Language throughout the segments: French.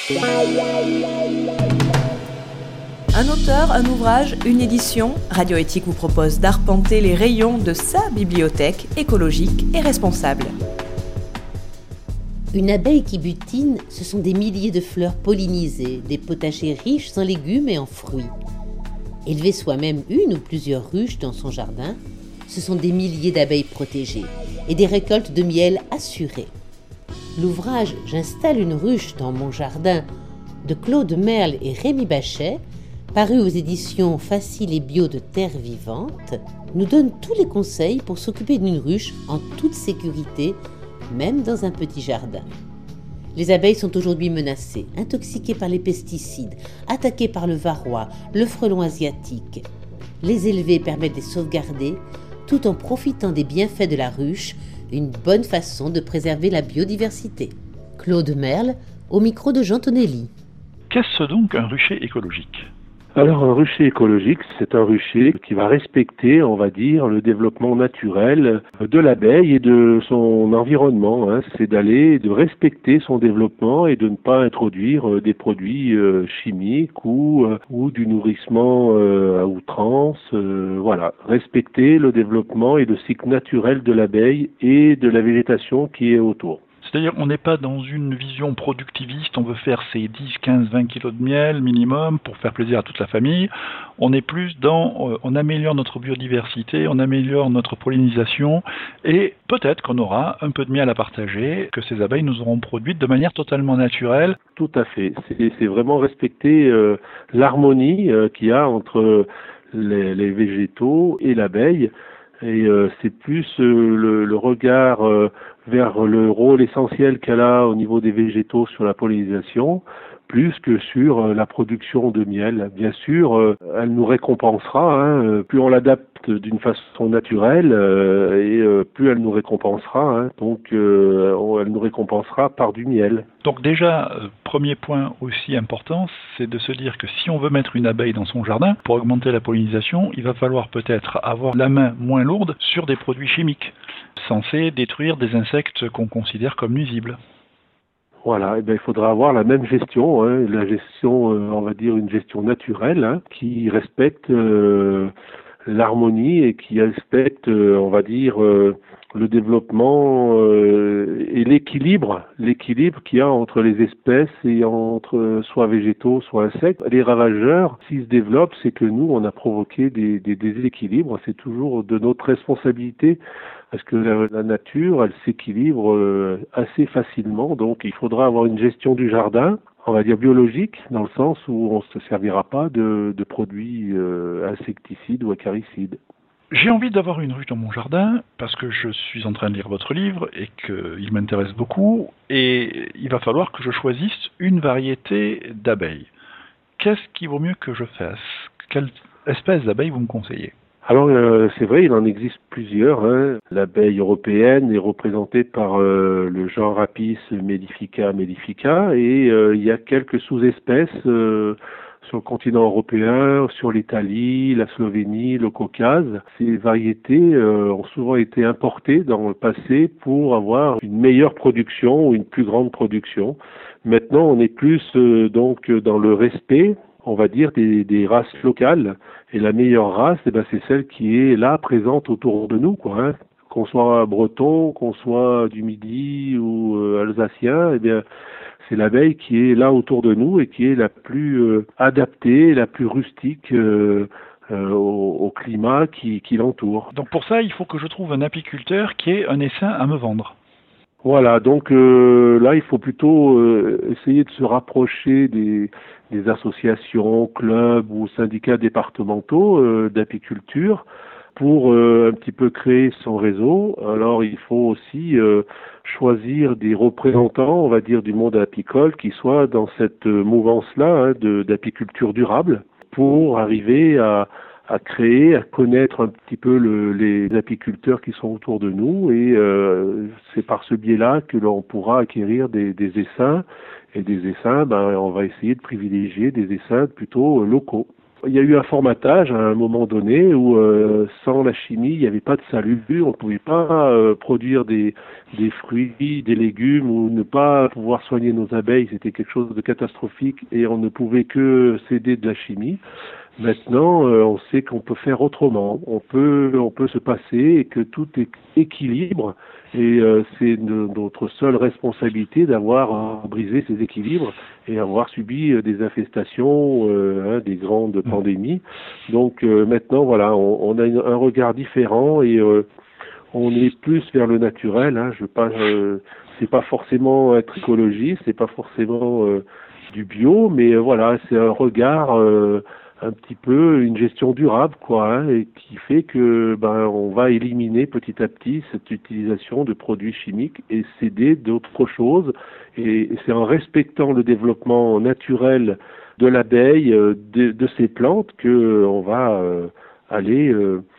Un auteur, un ouvrage, une édition, Radio Éthique vous propose d'arpenter les rayons de sa bibliothèque écologique et responsable. Une abeille qui butine, ce sont des milliers de fleurs pollinisées, des potagers riches en légumes et en fruits. Élever soi-même une ou plusieurs ruches dans son jardin, ce sont des milliers d'abeilles protégées et des récoltes de miel assurées. L'ouvrage « J'installe une ruche dans mon jardin » de Claude Merle et Rémi Bachet, paru aux éditions Facile et Bio de Terre Vivante, nous donne tous les conseils pour s'occuper d'une ruche en toute sécurité, même dans un petit jardin. Les abeilles sont aujourd'hui menacées, intoxiquées par les pesticides, attaquées par le varroa, le frelon asiatique. Les élever permet de les sauvegarder, tout en profitant des bienfaits de la ruche, une bonne façon de préserver la biodiversité. Claude Merle, au micro de Jean Tonelli. Qu'est-ce donc un rucher écologique ? Alors un rucher écologique, c'est un rucher qui va respecter, on va dire, le développement naturel de l'abeille et de son environnement. C'est de respecter son développement et de ne pas introduire des produits chimiques ou du nourrissement à outrance. Voilà, respecter le développement et le cycle naturel de l'abeille et de la végétation qui est autour. C'est-à-dire on n'est pas dans une vision productiviste, on veut faire ses 10, 15, 20 kilos de miel minimum pour faire plaisir à toute la famille. On est plus dans, on améliore notre biodiversité, on améliore notre pollinisation et peut-être qu'on aura un peu de miel à partager, que ces abeilles nous auront produites de manière totalement naturelle. Tout à fait, c'est vraiment respecter l'harmonie qu'il y a entre les végétaux et l'abeille. Et c'est plus le regard vers le rôle essentiel qu'elle a au niveau des végétaux sur la pollinisation, plus que sur la production de miel. Bien sûr, elle nous récompensera, plus on l'adapte d'une façon naturelle, plus elle nous récompensera. Donc, elle nous récompensera par du miel. Donc déjà, premier point aussi important, c'est de se dire que si on veut mettre une abeille dans son jardin, pour augmenter la pollinisation, il va falloir peut-être avoir la main moins lourde sur des produits chimiques, censés détruire des insectes qu'on considère comme nuisibles. Voilà, il faudra avoir la même gestion, la gestion, on va dire une gestion naturelle, qui respecte l'harmonie et qui respecte, on va dire, le développement et l'équilibre qu'il y a entre les espèces et entre soit végétaux, soit insectes. Les ravageurs, s'ils se développent, c'est que nous, on a provoqué des déséquilibres. C'est toujours de notre responsabilité parce que la nature, elle s'équilibre assez facilement. Donc, il faudra avoir une gestion du jardin, on va dire biologique, dans le sens où on ne se servira pas de produits insecticides ou acaricides. J'ai envie d'avoir une ruche dans mon jardin parce que je suis en train de lire votre livre et qu'il m'intéresse beaucoup et il va falloir que je choisisse une variété d'abeilles. Qu'est-ce qu'il vaut mieux que je fasse ? Quelle espèce d'abeille vous me conseillez ? Alors c'est vrai, il en existe plusieurs. L'abeille européenne est représentée par le genre Apis mellifica et il y a quelques sous-espèces sur le continent européen, sur l'Italie, la Slovénie, le Caucase. Ces variétés ont souvent été importées dans le passé pour avoir une meilleure production ou une plus grande production. Maintenant, on est plus donc dans le respect, on va dire, des races locales. Et la meilleure race, c'est celle qui est là, présente autour de nous, quoi. Qu'on soit breton, qu'on soit du Midi ou alsacien, c'est l'abeille qui est là autour de nous et qui est la plus adaptée, la plus rustique au climat qui l'entoure. Donc pour ça, il faut que je trouve un apiculteur qui ait un essaim à me vendre. Voilà, donc là, il faut plutôt essayer de se rapprocher des associations, clubs ou syndicats départementaux d'apiculture pour un petit peu créer son réseau. Alors, il faut aussi choisir des représentants, on va dire, du monde apicole qui soient dans cette mouvance-là d'apiculture durable pour arriver à créer, à connaître un petit peu les apiculteurs qui sont autour de nous et c'est par ce biais-là que l'on pourra acquérir des essaims et des essaims, on va essayer de privilégier des essaims plutôt locaux. Il y a eu un formatage à un moment donné où sans la chimie, il n'y avait pas de salut, on ne pouvait pas produire des fruits, des légumes ou ne pas pouvoir soigner nos abeilles, c'était quelque chose de catastrophique et on ne pouvait que céder de la chimie. Maintenant, on sait qu'on peut faire autrement, on peut se passer et que tout est équilibre et c'est notre seule responsabilité d'avoir brisé ces équilibres et avoir subi des infestations, des grandes pandémies. Donc maintenant, voilà, on a un regard différent et on est plus vers le naturel. C'est pas forcément être écologiste, c'est pas forcément du bio, mais voilà, c'est un regard. Un petit peu une gestion durable, et qui fait que on va éliminer petit à petit cette utilisation de produits chimiques et céder d'autres choses. Et c'est en respectant le développement naturel de l'abeille, de ces plantes, que on va aller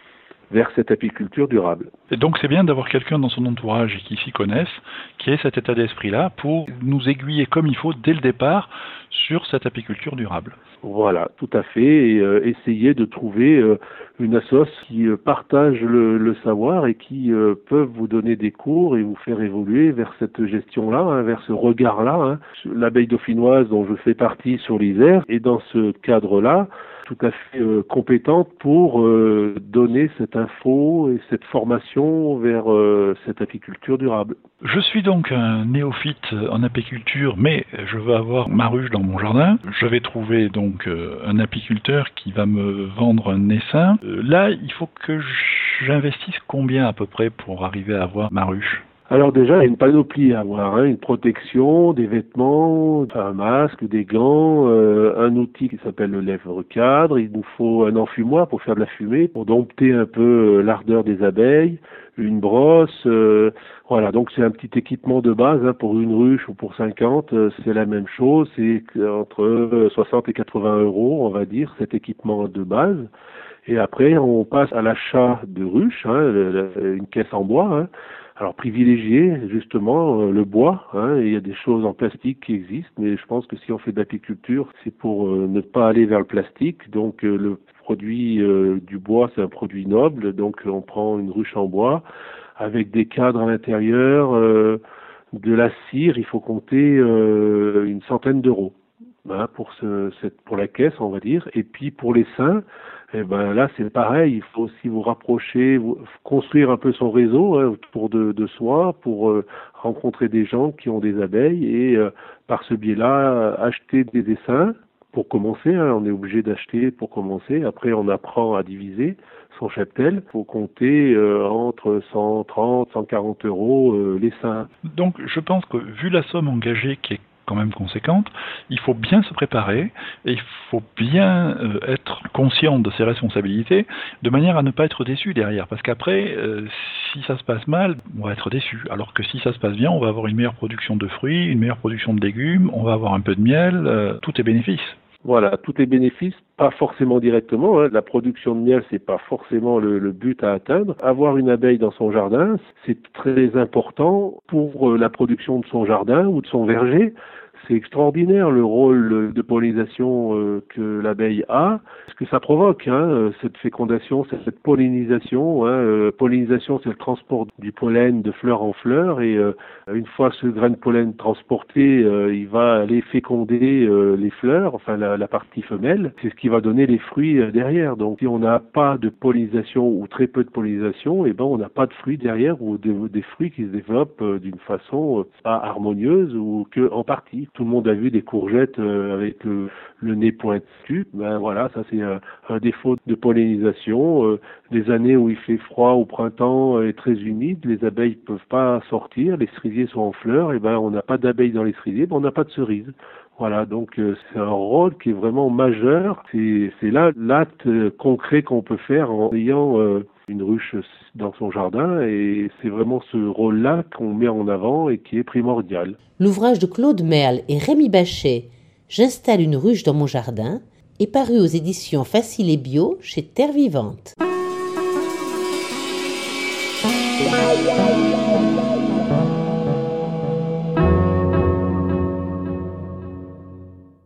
vers cette apiculture durable. Et donc c'est bien d'avoir quelqu'un dans son entourage qui s'y connaisse, qui ait cet état d'esprit-là pour nous aiguiller comme il faut dès le départ sur cette apiculture durable. Voilà, tout à fait, et essayer de trouver une assoce qui partage le savoir et qui peuvent vous donner des cours et vous faire évoluer vers cette gestion-là, vers ce regard-là. L'abeille dauphinoise dont je fais partie sur l'Isère est dans ce cadre-là tout à fait compétente pour donner cette info et cette formation vers cette apiculture durable. Je suis donc un néophyte en apiculture, mais je veux avoir ma ruche dans mon jardin. Je vais trouver donc un apiculteur qui va me vendre un essaim. Là, il faut que j'investisse combien à peu près pour arriver à avoir ma ruche ? Alors déjà, il y a une panoplie à avoir, une protection, des vêtements, un masque, des gants, un outil qui s'appelle le lèvre-cadre. Il nous faut un enfumoir pour faire de la fumée, pour dompter un peu l'ardeur des abeilles, une brosse. Voilà, donc c'est un petit équipement de base pour une ruche ou pour 50, c'est la même chose. C'est entre 60 et 80 €, on va dire, cet équipement de base. Et après, on passe à l'achat de ruches, une caisse en bois. Alors privilégier justement le bois, il y a des choses en plastique qui existent, mais je pense que si on fait de l'apiculture, c'est pour ne pas aller vers le plastique. Donc le produit du bois, c'est un produit noble, donc on prend une ruche en bois avec des cadres à l'intérieur, de la cire, il faut compter une centaine d'euros pour la caisse, on va dire. Et puis pour les seins, là c'est pareil, il faut aussi vous rapprocher, construire un peu son réseau autour de soi pour rencontrer des gens qui ont des abeilles et par ce biais-là acheter des essaims pour commencer. On est obligé d'acheter pour commencer. Après on apprend à diviser son cheptel. Il faut compter entre 130, 140 € l'essaim. Donc je pense que vu la somme engagée qui est quand même conséquente, il faut bien se préparer et il faut bien être conscient de ses responsabilités de manière à ne pas être déçu derrière, parce qu'après si ça se passe mal, on va être déçu, alors que si ça se passe bien, on va avoir une meilleure production de fruits, une meilleure production de légumes, on va avoir un peu de miel, tout est bénéfice. Voilà, tout est bénéfice, pas forcément directement. La production de miel, c'est pas forcément le but à atteindre. Avoir une abeille dans son jardin, c'est très important pour la production de son jardin ou de son verger. C'est extraordinaire le rôle de pollinisation que l'abeille a, ce que ça provoque, cette fécondation, cette pollinisation. Pollinisation, c'est le transport du pollen de fleur en fleur, et une fois ce grain de pollen transporté, il va aller féconder les fleurs, enfin la partie femelle. C'est ce qui va donner les fruits derrière. Donc si on n'a pas de pollinisation ou très peu de pollinisation, on n'a pas de fruits derrière ou des fruits qui se développent d'une façon pas harmonieuse ou que en partie. Tout le monde a vu des courgettes avec le nez pointu. Voilà, ça c'est un défaut de pollinisation. Les années où il fait froid au printemps et très humide, les abeilles peuvent pas sortir, les cerisiers sont en fleurs, on n'a pas d'abeilles dans les cerisiers, on n'a pas de cerises. Voilà, donc c'est un rôle qui est vraiment majeur. C'est là l'acte concret qu'on peut faire en ayant une ruche dans son jardin, et c'est vraiment ce rôle-là qu'on met en avant et qui est primordial. L'ouvrage de Claude Merle et Rémi Bachet, J'installe une ruche dans mon jardin, est paru aux éditions Facile et Bio chez Terre Vivante.